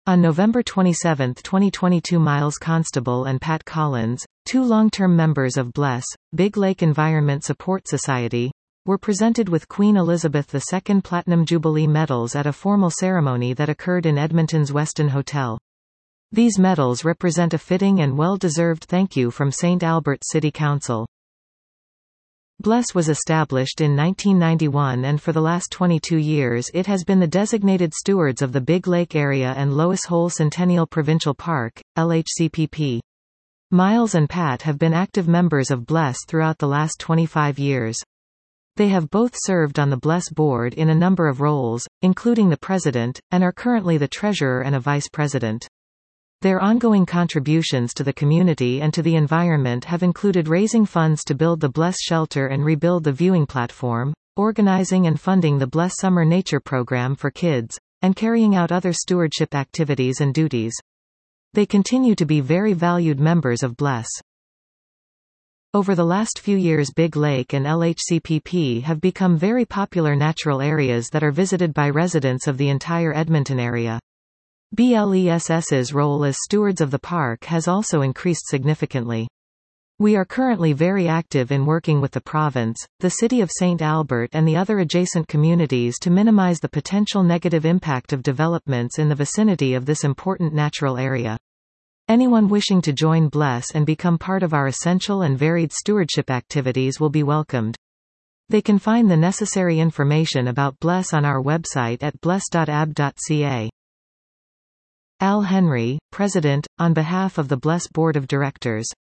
On November 27, 2022, Miles Constable and Pat Collins, two long-term members of Bless, Big Lake Environment Support Society, were presented with Queen Elizabeth II Platinum Jubilee medals at a formal ceremony that occurred in Edmonton's Westin Hotel. These medals represent a fitting and well-deserved thank you from St. Albert City Council. Bless was established in 1991 and for the last 22 years it has been the designated stewards of the Big Lake Area and Loess Hole Centennial Provincial Park, LHCPP. Miles and Pat have been active members of Bless throughout the last 25 years. They have both served on the Bless board in a number of roles, including the president, and are currently the treasurer and a vice president. Their ongoing contributions to the community and to the environment have included raising funds to build the Bless Shelter and rebuild the viewing platform, organizing and funding the Bless Summer Nature Program for kids, and carrying out other stewardship activities and duties. They continue to be very valued members of Bless. Over the last few years, Big Lake and LHCPP have become very popular natural areas that are visited by residents of the entire Edmonton area. BLESS's role as stewards of the park has also increased significantly. We are currently very active in working with the province, the City of St. Albert and the other adjacent communities to minimize the potential negative impact of developments in the vicinity of this important natural area. Anyone wishing to join Bless and become part of our essential and varied stewardship activities will be welcomed. They can find the necessary information about Bless on our website at bless.ab.ca. Al Henry, President, on behalf of the Bless Board of Directors.